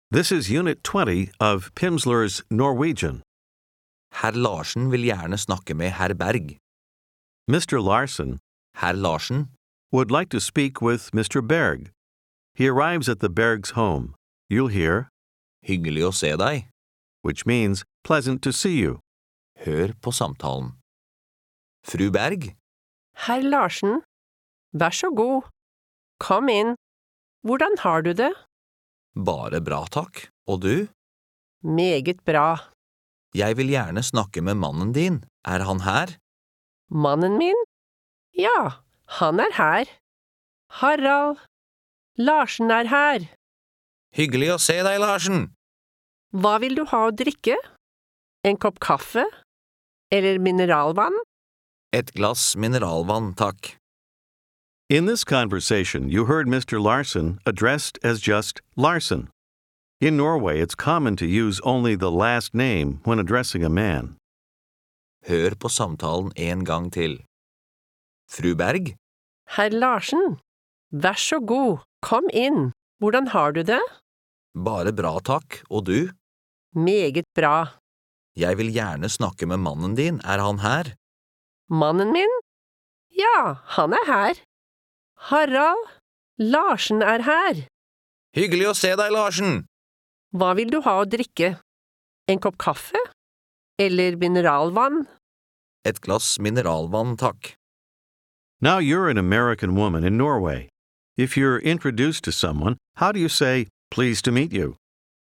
This is Unit 20 of Pimsleur's Norwegian. Herr Larsen vil gjerne snakke med herr Berg. Mr. Larsen Herr Larsen, would like to speak with Mr. Berg. He arrives at the Berg's home. You'll hear, hyggelig å se deg. which means pleasant to see you. Hør på samtalen. Fru Berg, Herr Larsen, vær så god. Kom inn. Hvordan har du det? bare bra takk. Og du? Meget bra. Jeg vil gjerne snakke med mannen din. Er han her? Mannen min? Ja, han er her. Harald. Larsen er her. Hyggelig å se deg, Larsen. Hva vil du ha å drikke? En kopp kaffe? Eller mineralvann? Et glass mineralvann, takk. In this conversation, you heard Mr. Larsen addressed as just Larsen. In Norway, it's common to use only the last name when addressing a man. Hør på samtalen en gang til. Fru Berg, Herr Larsen, vær så god. Kom inn. Hvordan har du det? bare bra takk. Og du? Meget bra. Jeg vil gjerne snakke med mannen din. Er han her? Mannen min? Ja, han er her. Harald. Larsen er her. Hyggelig å se deg, Larsen. Hva vil du ha å drikke? En kopp kaffe? Eller mineralvann? Et glass mineralvann, takk. Now you're an American woman in Norway. If you're introduced to someone, how do you say, pleased to meet you?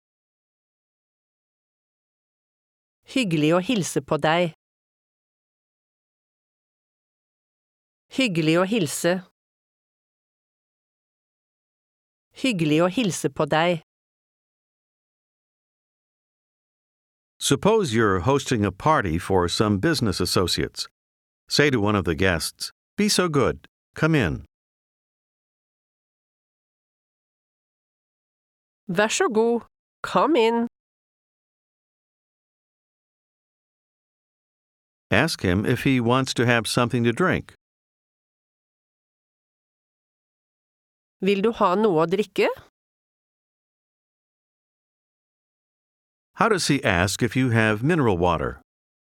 Hyggelig å hilse på deg. Hyggelig å hilse. Hyggelig å hilse på deg. Suppose you're hosting a party for some business associates. Say to one of the guests, be so good, come in. Vær så god, kom inn. Ask him if he wants to have something to drink. Vil du ha noe å drikke? How does he ask if you have mineral water?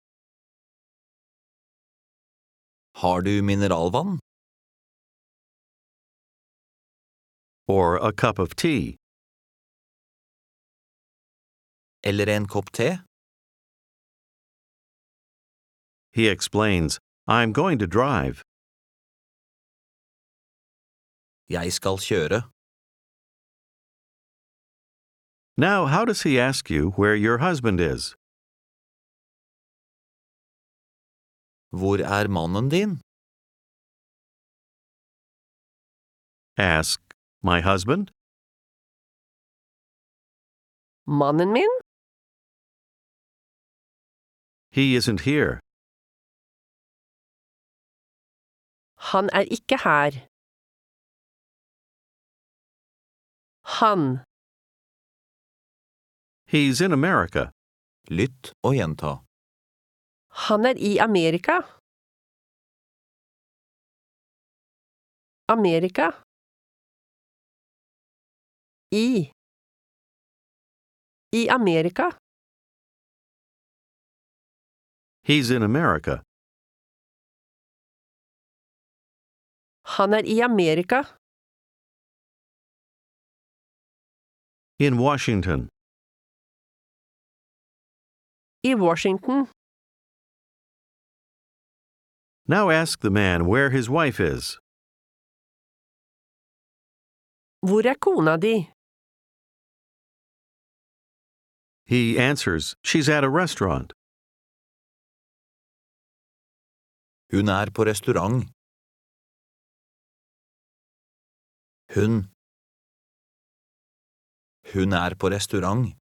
Har du mineralvann? Or a cup of tea? Eller en kopp te? He explains, I'm going to drive. Jeg skal kjøre. Now, how does he ask you where your husband is? Hvor er mannen din? Ask, my husband? Mannen min? He isn't here. Han er ikke her. Han. He's in America. Lytt og gjenta. Han er i Amerika. Amerika. I. I Amerika. He's in America. Han er i Amerika. In Washington. I Washington. Now ask the man where his wife is. Hvor er kona di? He answers, she's at a restaurant. Hun er på restaurant. Hun er på restaurant.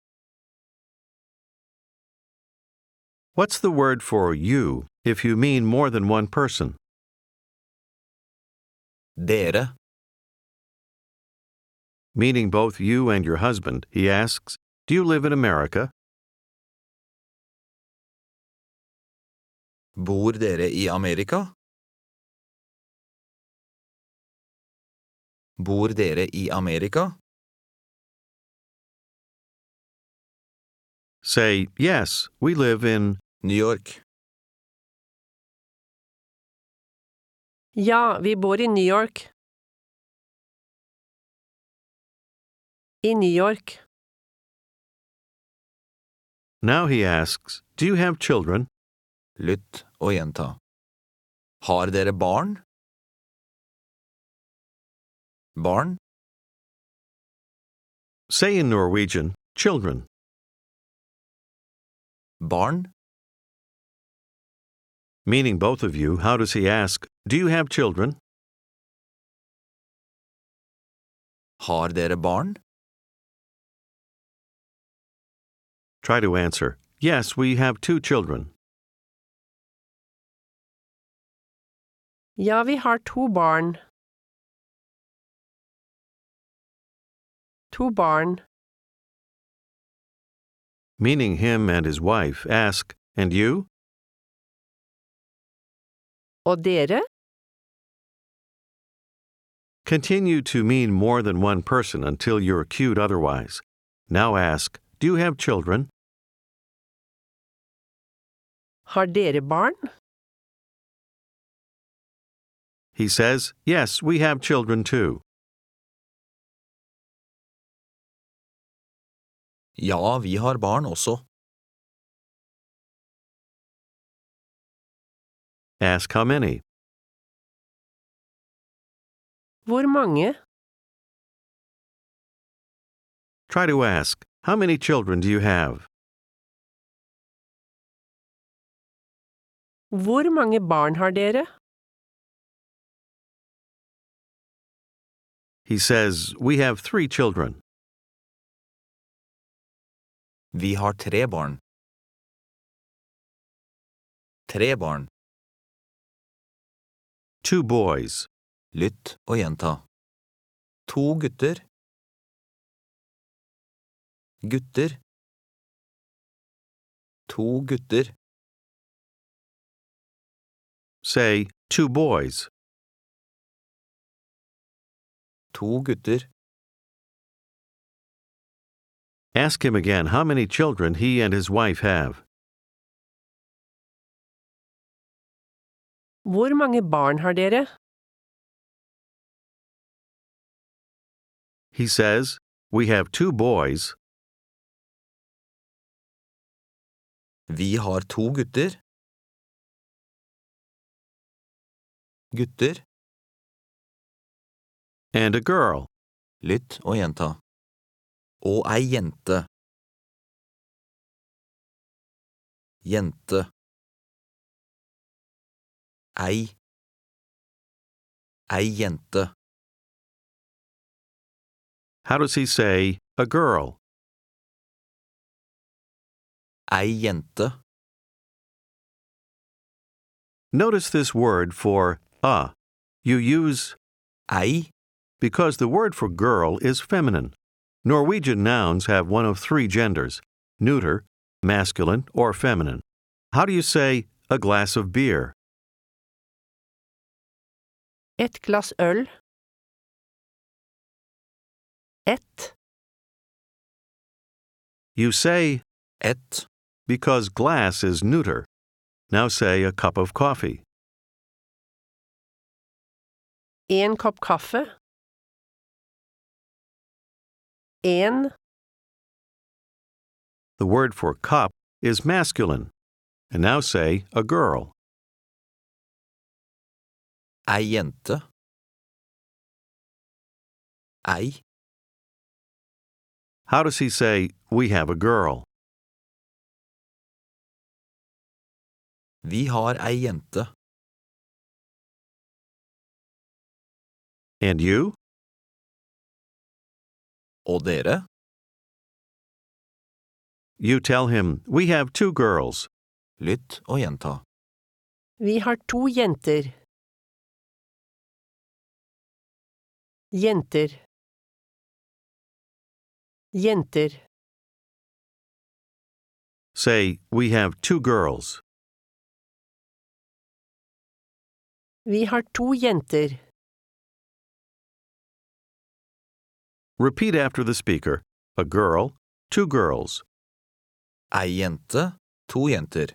What's the word for you if you mean more than one person? Dere. Meaning both you and your husband, he asks, do you live in America? Bor dere i Amerika? Bor dere i Amerika? Say, yes, we live in. New York. Ja, vi bor I New York. I New York. Now he asks, do you have children? Lytt og gjenta. Har dere barn? Barn? Say in Norwegian, children. Barn? Meaning both of you, how does he ask, do you have children? Har dere barn? Try to answer, yes, we have 2 children. Ja, vi har 2 barn. 2 barn. Meaning him and his wife, ask, and you? Og dere? Continue to mean more than one person until you're cued otherwise. Now ask, do you have children? Har dere barn? He says, yes, we have children too. Ja, vi har barn også. Ask how many. Hvor mange? Try to ask, how many children do you have? Hvor mange barn har dere? He says, we have 3 children. Vi har 3 barn. 3 barn. 2 boys. Lytt og gjenta. 2 gutter. Gutter. 2 gutter. Say, 2 boys. 2 gutter. Ask him again how many children he and his wife have. Hvor mange barn har dere? He says, we have 2 boys. Vi har 2 gutter. Gutter. And a girl. Lytt og gjenta. Og ei jente. Jente. Ei. Ei jente. How does he say, a girl? Ei jente. Notice this word for a. You use Ei. because the word for girl is feminine. Norwegian nouns have one of 3 genders, neuter, masculine, or feminine. How do you say a glass of beer? Et glass øl. Et. You say Et. because glass is neuter. Now say a cup of coffee. En kopp kaffe. En. The word for cup is masculine. And now say a girl. Ei jente. Ei. How does he say, we have a girl? Vi har ei jente. And you? Og dere? You tell him, we have 2 girls. Lytt og gjenta. Vi har 2 jenter. Jenter. Jenter. Say, we have 2 girls. Vi har 2 jenter. Repeat after the speaker, a girl, 2 girls. Ei jente, to jenter.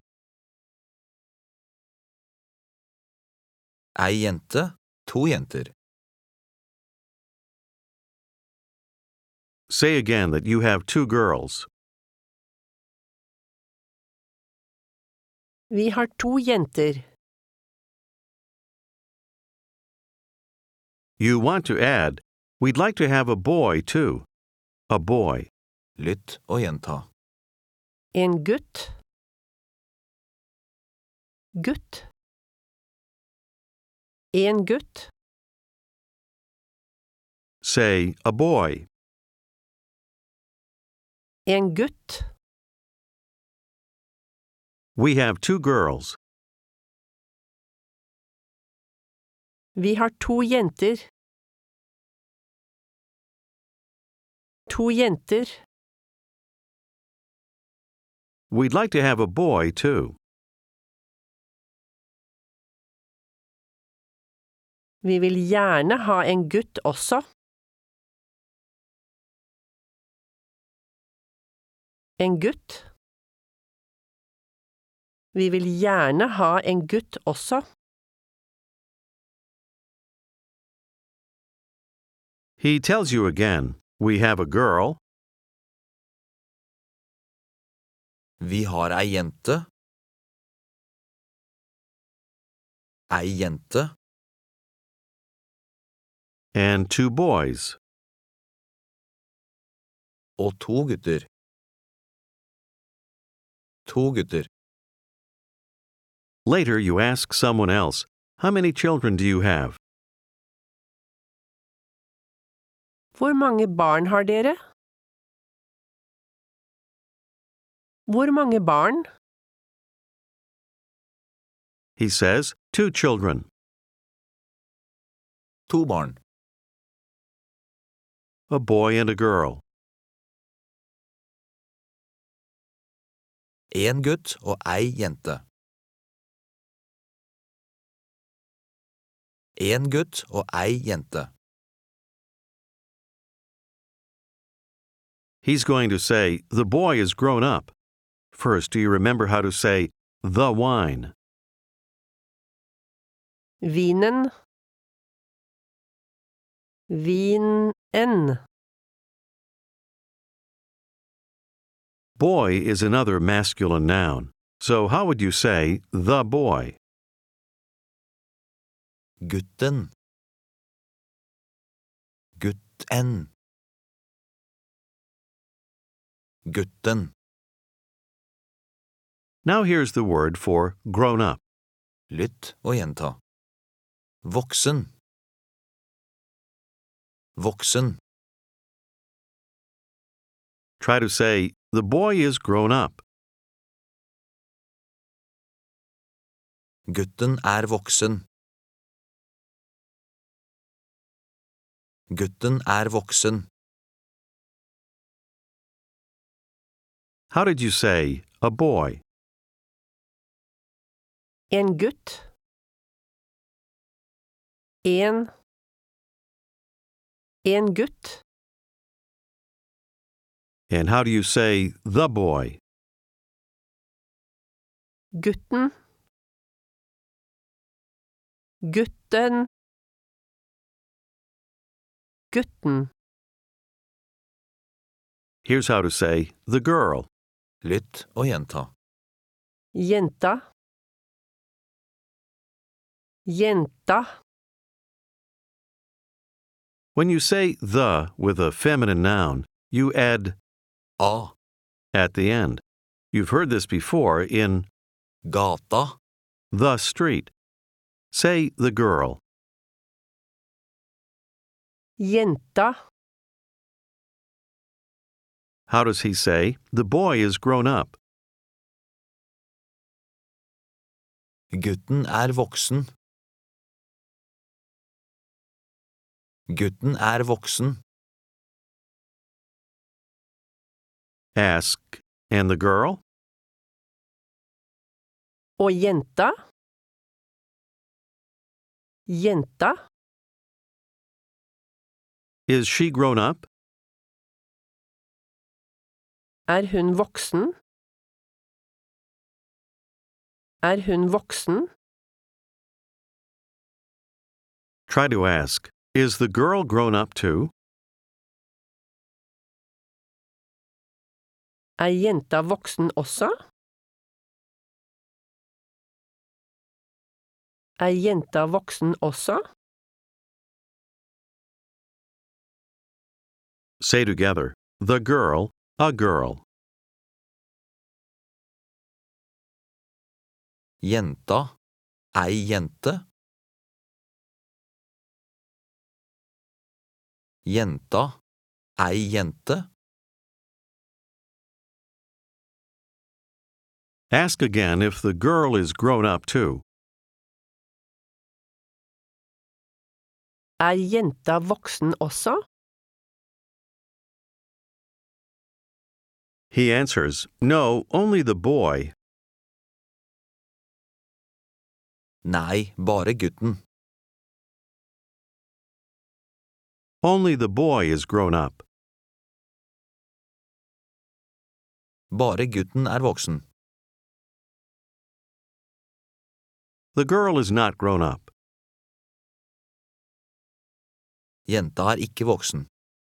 Ei jente, to jenter. Say again that you have two girls. Vi har to jenter. You want to add, we'd like to have a boy too. A boy. Lytt og gjenta. En gutt. Gutt. En gutt. Say a boy. En gutt. We have two girls. Vi har to jenter. To jenter. We'd like to have a boy too. Vi vil gjerne ha en gutt også. En gutt. Vi vil gjerne ha en gutt også. He tells you again, we have a girl. Vi har ei jente. Ei jente. And two boys. Og to gutter. To gutter. Later you ask someone else, how many children do you have? Hvor mange barn har dere? Hvor mange barn? He says, two children. To barn. A boy and a girl. En gutt og ei jente. En gutt og ei jente. He's going to say, the boy is grown up. First, do you remember how to say the wine? Vinen. Vinen. Boy is another masculine noun. So how would you say the boy? Gutten. Gutten. Gutten. Now here's the word for grown up. Lytt og gjenta. Voksen. Voksen. Try to say, the boy is grown up. Gutten er voksen. Gutten er voksen. How did you say a boy? En gutt. En gutt. And how do you say the boy? Gutten. Gutten. Gutten. Here's how to say the girl. Lytt og gjenta. Jenta. Jenta. When you say the with a feminine noun, you add A. at the end. You've heard this before in Gata. the street. Say the girl. Jenta. How does he say the boy is grown up? Gutten er voksen. Gutten er voksen. Ask, and the girl? Og jenta. Jenta. Is she grown up? Er hun voksen? Hun voksen? Try to ask, is the girl grown up too? Jenta voksen også? Jenta voksen også? Say together, the girl, a girl. Jenta, ei jente. Jenta, ei jente. Ask again if the girl is grown up too. Jenta voksen også? He answers, no, only the boy. Nei, bare gutten. Only the boy is grown up. Bare gutten voksen. The girl is not grown up. Jenta ikke voksen.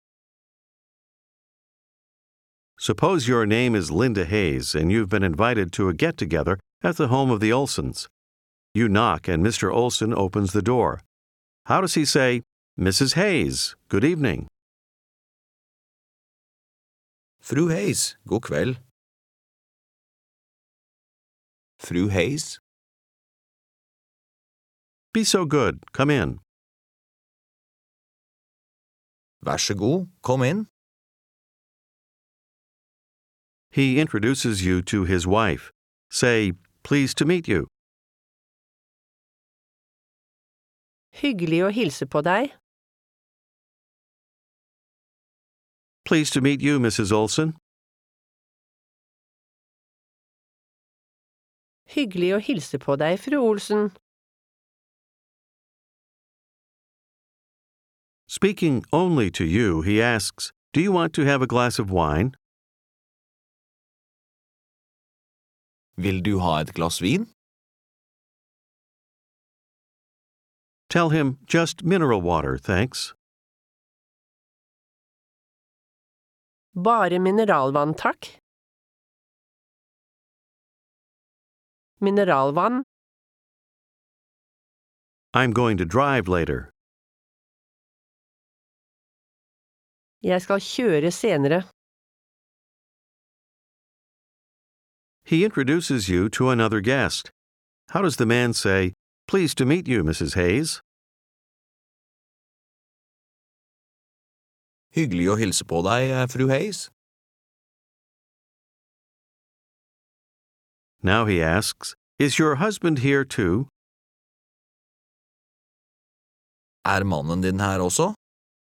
Suppose your name is Linda Hayes and you've been invited to a get-together at the home of the Olsons. You knock and Mr. Olson opens the door. How does he say, Mrs. Hayes, good evening? Fru Hayes, god kveld. Fru Hayes? Be so good, come in. Vær så god, kom inn. He introduces you to his wife. Say, pleased to meet you. Hyggelig å hilse på deg. Pleased to meet you, Mrs. Olson. Hyggelig å hilse på deg, fru Olsen. Speaking only to you, he asks, do you want to have a glass of wine? Vil du ha et glass vin? Tell him, just mineral water, thanks. Bare mineralvann, takk. Mineralvann. I'm going to drive later. Jeg skal kjøre senere. He introduces you to another guest. How does the man say, pleased to meet you, Mrs. Hayes? Hyggelig å hilse på deg, fru Hayes. Now he asks, is your husband here too? Mannen din her også?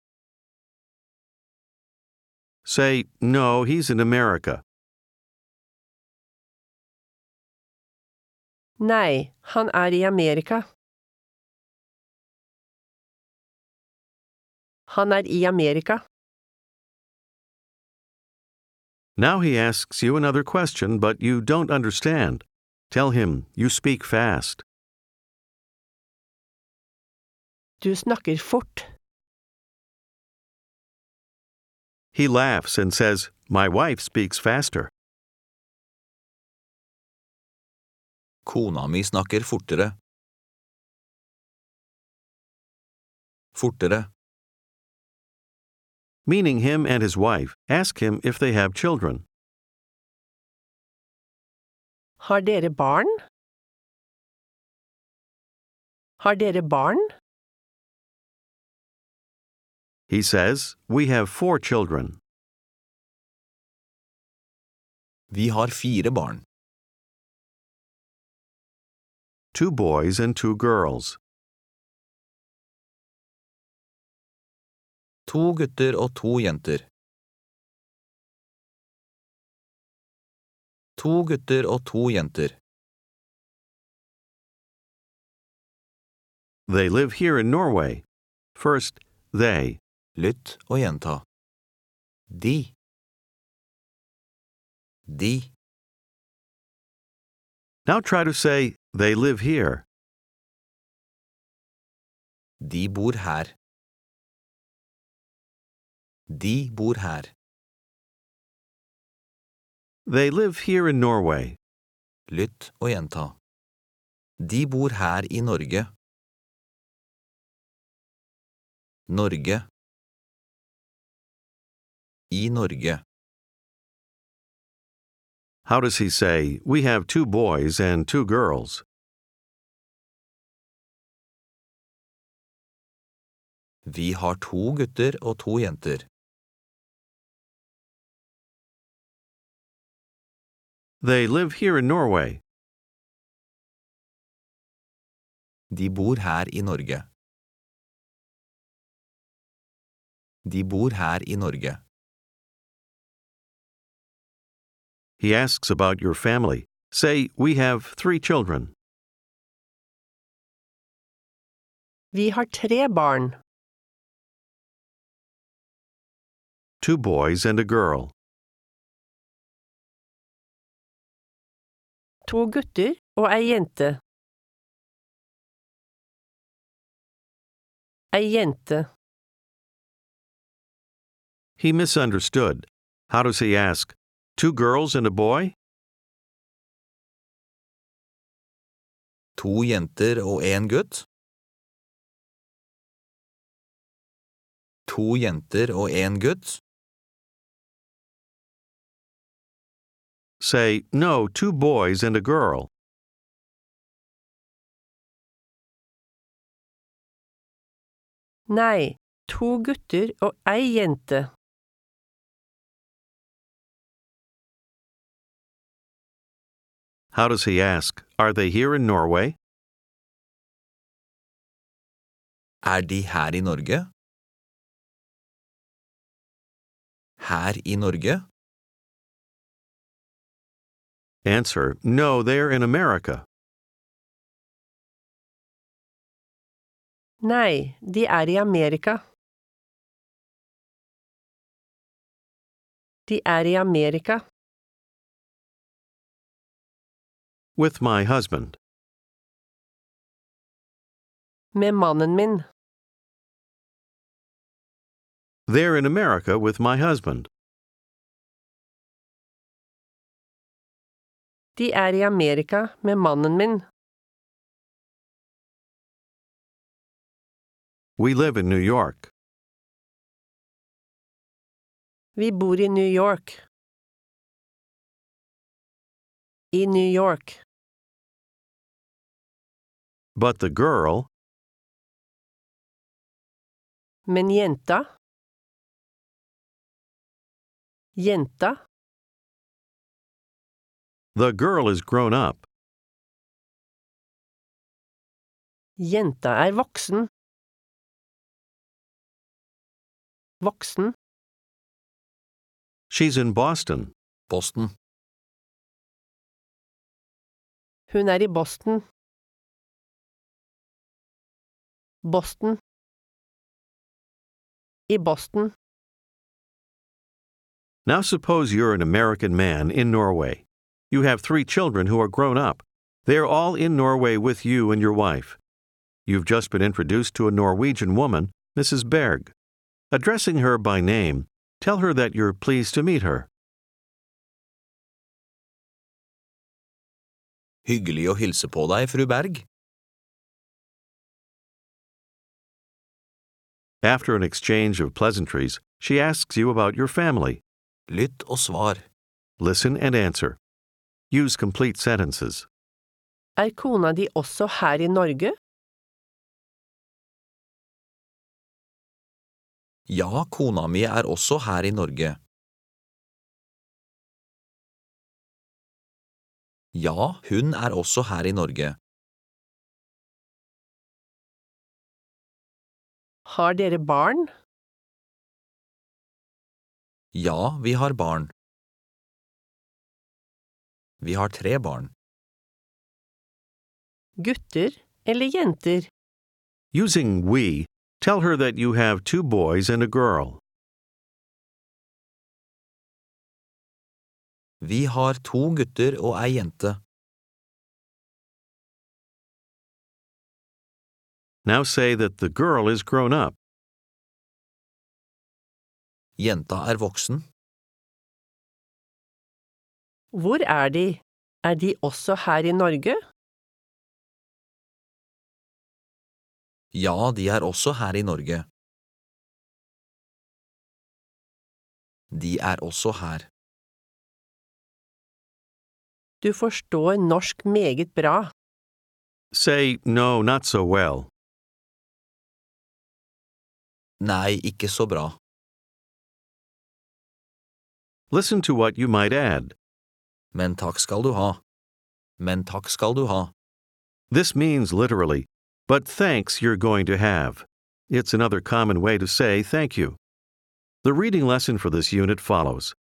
Say, no, he's in America. Nei, han I Amerika. Han I Amerika. Now he asks you another question, but you don't understand. Tell him you speak fast. Du snakker fort. He laughs and says, my wife speaks faster. Kona mi snakker fortere. Fortere. Meaning him and his wife, ask him if they have children. Har dere barn? Har dere barn? He says, we have 4 children. Vi har 4 barn. 2 boys and 2 girls. 2 gutter og 2 jenter. 2 gutter og 2 jenter. They live here in Norway. First, they. Lytt og gjenta. De. De. Now try to say, they live here. De bor her. De bor her. They live here in Norway. Lytt og gjenta. De bor her i Norge. Norge. I Norge. How does he say, we have 2 boys and 2 girls? Vi har 2 gutter og 2 jenter. They live here in Norway. De bor her i Norge. De bor her i Norge. He asks about your family. Say, we have 3 children. Vi har 3 barn. 2 boys and a girl. 2 gutter og ei jente. Ei jente. He misunderstood. How does he ask, 2 girls and a boy? 2 jenter og 1 gutt. 2 jenter og 1 gutt. Say, no, 2 boys and a girl. Nei, 2 gutter og ei jente. How does he ask, are they here in Norway? De her i Norge? Her i Norge? Answer, no, they're in America. Nei, de er i Amerika. De er i Amerika. With my husband. Med mannen min. They're in America with my husband. De er i Amerika med mannen min. We live in New York. Vi bor i New York. I New York. But the girl, Men jenta? Jenta? the girl is grown up. Jenta er voksen. Voksen. She's in Boston. Boston. Hun er i Boston. Boston. I Boston. Now suppose you're an American man in Norway. You have 3 children who are grown up. They're all in Norway with you and your wife. You've just been introduced to a Norwegian woman, Mrs. Berg. Addressing her by name, tell her that you're pleased to meet her. Hyggelig å hilse på deg, fru Berg. After an exchange of pleasantries, she asks you about your family. Lytt og svar. Listen and answer. Use complete sentences. Er kona di også her i Norge? Ja, kona mi er også her i Norge. Ja, hun er også her i Norge. Har dere barn? Ja, vi har barn. Vi har 3 barn. Gutter eller jenter? Using we, tell her that you have 2 boys and a girl. Vi har 2 gutter og ei jente. Now say that the girl is grown up. Jenta er voksen. Hvor er de? Er de også her i Norge? Ja, de er også her i Norge. De er også her. Du forstår norsk meget bra. Say, no, not so well. Nei, ikke så bra. Listen to what you might add. Men takk skal du ha. Men takk skal du ha. This means literally, but thanks you're going to have. It's another common way to say thank you. The reading lesson for this unit follows.